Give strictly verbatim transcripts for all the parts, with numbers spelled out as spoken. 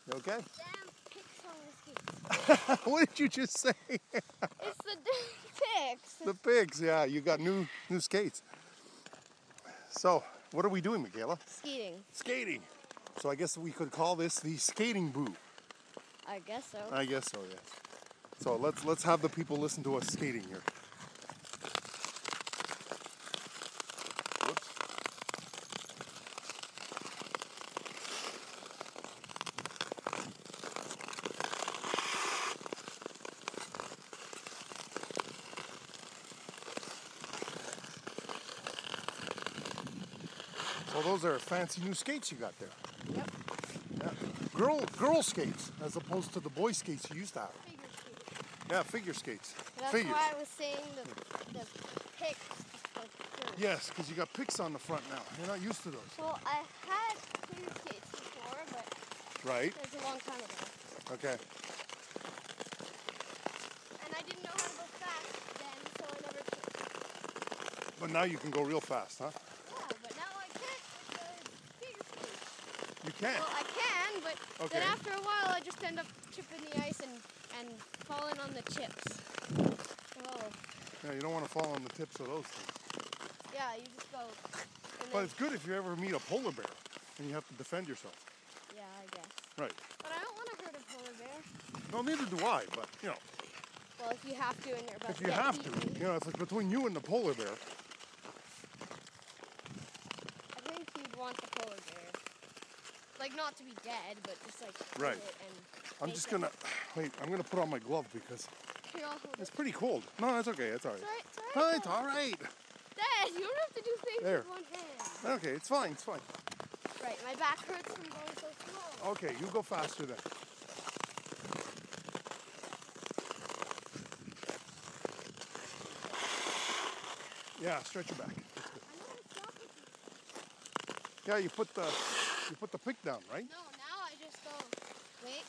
You okay? Damn picks on the skates. What did you just say? It's the damn picks. The pigs, yeah. You got new new skates. So, what are we doing, Michaela? Skating. Skating. So I guess we could call this the skating boo. I guess so. I guess so, yes. So let's let's have the people listen to us skating here. Whoops. So those are fancy new skates you got there. Yep. Yeah. Girl girl skates as opposed to the boy skates you used to have. Figure skating. Yeah, figure skates. That's Figures. why I was saying the, the picks. Like, Yes, because you got picks on the front now. You're not used to those. well, I had figure skates before, but Right. it was a long time ago. Okay. And I didn't know how to go fast then, so I never took. But now you can go real fast, huh? Yeah, but now I can't with the figure skates. You can. Well, I can, but Okay. then after a while, I just end up chipping the ice and, and falling on the chips. Oh, Yeah, you don't want to fall on the tips of those things. yeah, you just go. And But then, it's good if you ever meet a polar bear and you have to defend yourself. yeah, I guess. Right. But I don't want to hurt a polar bear. No, neither do I, but, you know, Well, if you have to and you're about if to you get have to, eaten, you know, if it's between you and the polar bear, I think you'd want the polar bear. Like, not to be dead, but just like hurt Right. it and I'm make just it- going to, wait, I'm going to put on my glove because Here, I'll hold it's it. pretty cold. No, it's okay. It's all right. It's alright, it's Oh, alright. it's all right. Dad, you don't have to do things There. with one hand. Okay, it's fine. It's fine. Right, my back hurts from going so slow. Okay, you go faster then. Yeah, stretch your back. That's good. I know it's not with Yeah, you put the you put the pick down, right? No, now I just go, wait.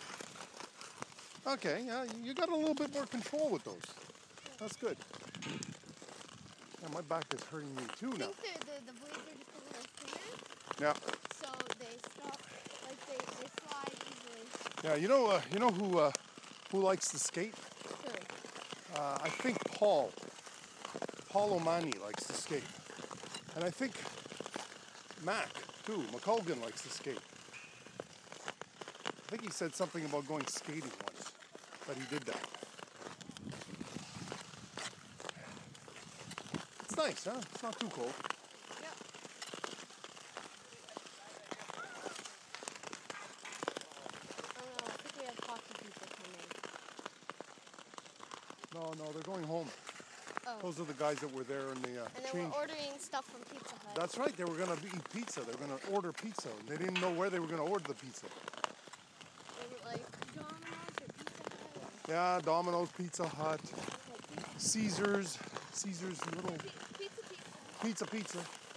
Okay, yeah, you got a little bit more control with those. That's good. Yeah, my back is hurting me too I now. think the, the, the blades are just a little thinner, Yeah, so they stop, like they, they slide easily. yeah. You know, uh, you know who uh, who likes to skate? Good. Uh, I think Paul. Paul O'Mani likes to skate, and I think Mac too. McColgan likes to skate. I think he said something about going skating once, but he did that. It's nice, huh? It's not too cold. Yep. I don't know, I think we have hockey people coming. No, no, they're going home. Oh. Those are the guys that were there in the uh, And then change. we're ordering stuff from Pizza Hut. That's right. They were going to eat pizza. They were going to order pizza. And they didn't know where they were going to order the pizza. They were like, Domino's or Pizza Hut? Or, Yeah, Domino's, Pizza Hut, like, pizza, Caesars, Caesars little pi- pizza, pizza. pizza, pizza.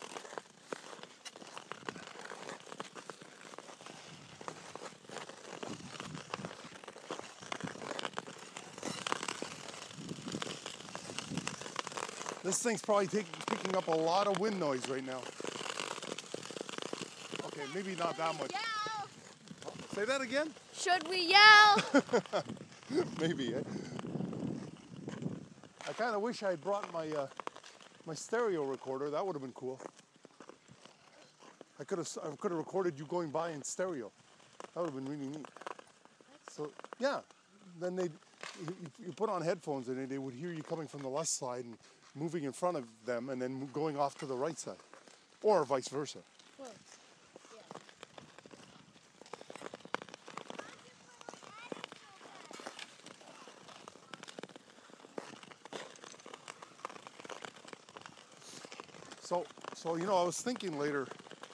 This thing's probably take, picking up a lot of wind noise right now. Okay, maybe not that much. Yell! Say that again? Should we yell? Maybe, eh? I kind of wish I had brought my uh, my stereo recorder. That would have been cool. I could have I could have recorded you going by in stereo. That would have been really neat. So yeah, then they you, you put on headphones and they would hear you coming from the left side and moving in front of them and then going off to the right side, or vice versa. Close. Yeah. So so you know I was thinking later.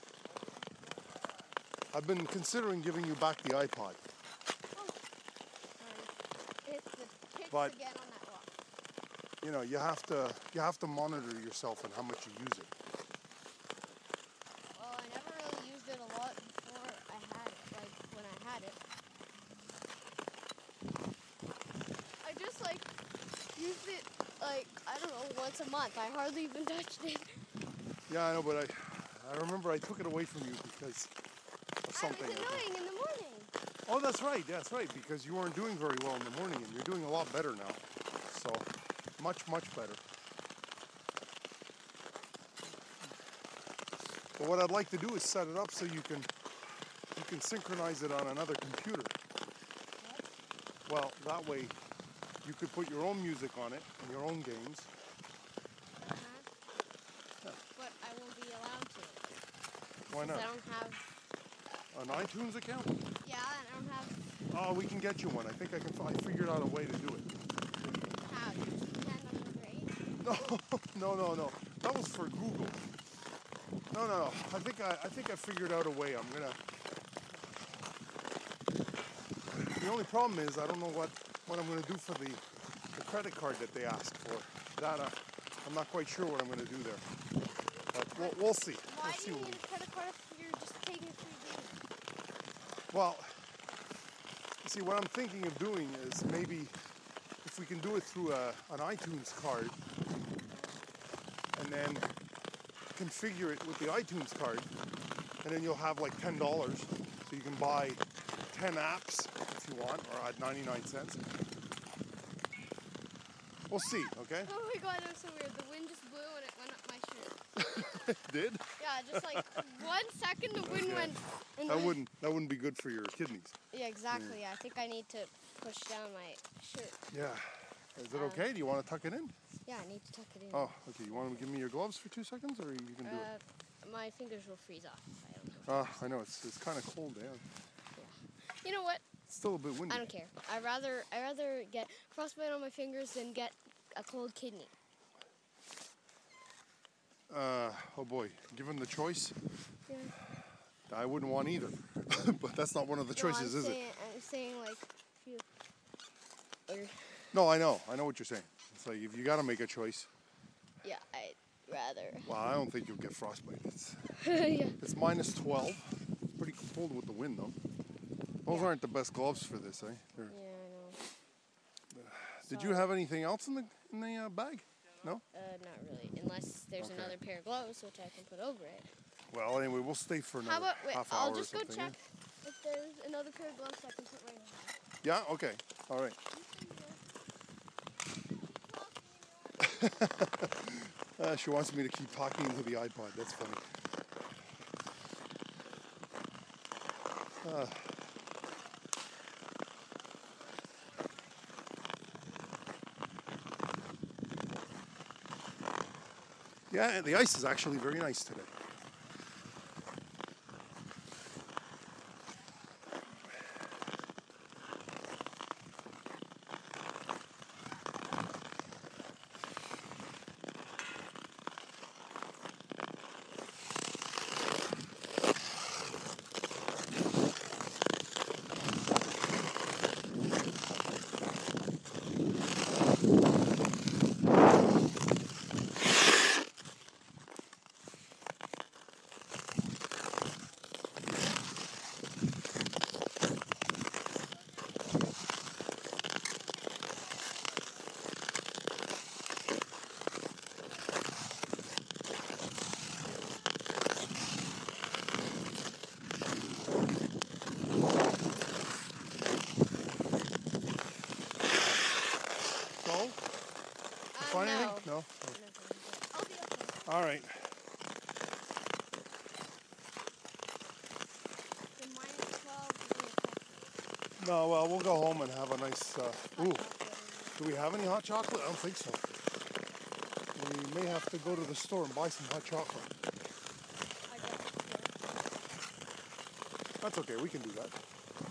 I've been considering giving you back the iPod. It's the kids But- again on that rock. You know, you have to you have to monitor yourself and how much you use it. Well, I never really used it a lot before I had it, like when I had it. I just like used it like, I don't know, once a month. I hardly even touched it. Yeah, I know, but I I remember I took it away from you because of I was something. I think. annoying in the morning. Oh, that's right. That's right. Because you weren't doing very well in the morning, and you're doing a lot better now. So, much, much better. But what I'd like to do is set it up so you can you can synchronize it on another computer. Well, that way you could put your own music on it and your own games. Uh-huh. Yeah. But I won't be allowed to. Why not? I don't have an iTunes account. Yeah, and I don't have. Oh, we can get you one. I think I can. I figured out a way to do it. How? You just pretend I'm underage? No, no, no, no. That was for Google. No, no, no. I think I, I think I figured out a way. I'm gonna. The only problem is I don't know what, what I'm gonna do for the, the credit card that they asked for. That uh, I'm not quite sure what I'm gonna do there. But we'll, we'll see. Why we'll do see you what need we... a credit card if you're just taking free games? Well, you see, what I'm thinking of doing is maybe if we can do it through a, an iTunes card, and then configure it with the iTunes card, and then you'll have like ten dollars, so you can buy ten apps if you want, or at ninety-nine cents. We'll see, okay? Oh my god, that was so weird. The wind just blew and it went up my shirt. It did? Yeah, just like one second the wind Okay. went. And That then... wouldn't that wouldn't be good for your kidneys. Yeah, exactly. Yeah. I think I need to push down my shirt. Yeah. Is it Um, okay? Do you want to tuck it in? Yeah, I need to tuck it in. Oh, okay. You want to give me your gloves for two seconds, or you can do uh, it? My fingers will freeze off if I don't know. Ah, I know it's it's kind of cold down. You know what? It's still a bit windy. I don't care. I rather I rather get frostbite on my fingers than get a cold kidney. Uh, oh boy, given the choice, Yeah. I wouldn't want either. But that's not one of the No, choices, I'm is saying, it? I'm saying like if you. Or, No, I know. I know what you're saying. It's like if you got to make a choice. yeah, I'd rather. Well, I don't think you'll get frostbite. It's Yeah. it's minus twelve. Pretty cold with the wind, though. Those Yeah. aren't the best gloves for this, eh? They're... Yeah, I know. Did you have anything else in the in the uh, bag? No. Uh, not really, unless there's Okay. another pair of gloves which I can put over it. Well, anyway, we'll stay for another How about wait? half hour I'll just or go something. check if there's another pair of gloves I can put right on. Yeah? Yeah? Okay. All right. Uh, she wants me to keep talking into the iPod. That's funny. Uh, yeah, the ice is actually very nice today. So, Uh, find no. anything? No. I'll be okay. All right. The minus twelve is gonna affect me. No, well, we'll go home and have a nice. Uh, Hot ooh, chocolate do we have any hot chocolate? I don't think so. We may have to go to the store and buy some hot chocolate. in- I got it here. That's okay. We can do that.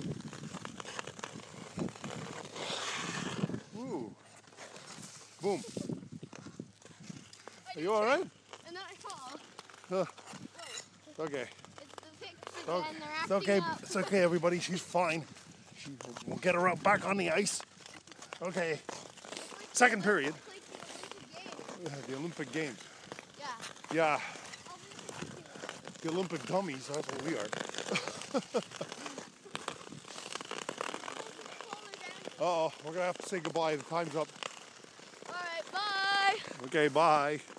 Ooh. Boom. Are you all right? And then I fall. Uh, Whoa. okay. It's the picture Okay. and they're It's acting okay. up. It's okay, everybody. She's fine. She, we'll get her out back on the ice. Okay. Second period. It's like Yeah, the Olympic Games. the Olympic game. Yeah. Yeah, I'll be the the Olympic dummies. That's what we are. Uh oh, we're gonna have to say goodbye. The time's up. All right. Bye. Okay, bye.